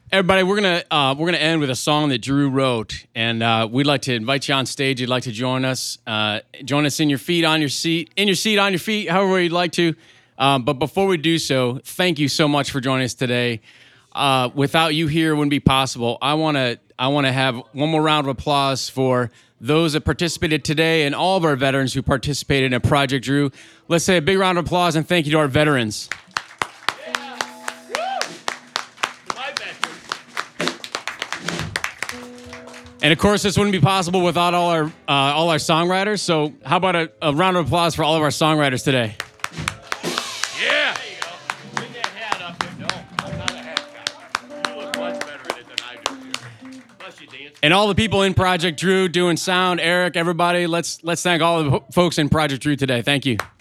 Everybody, we're gonna end with a song that Drew wrote, and we'd like to invite you on stage. You'd like to join us. Join us in your feet, on your seat, in your seat, on your feet, however you'd like to. But before we do so, thank you so much for joining us today. Without you here, it wouldn't be possible. I wanna have one more round of applause for those that participated today and all of our veterans who participated in Project Drew. Let's say a big round of applause and thank you to our veterans. And of course, this wouldn't be possible without all our songwriters. So, how about a round of applause for all of our songwriters today? Yeah. There you go. Bring that hat up here. No, I'm not a hat guy. You look much better at it than I do here. Bless you, Dan. And all the people in Project Drew doing sound, Eric, everybody. Let's thank all the folks in Project Drew today. Thank you.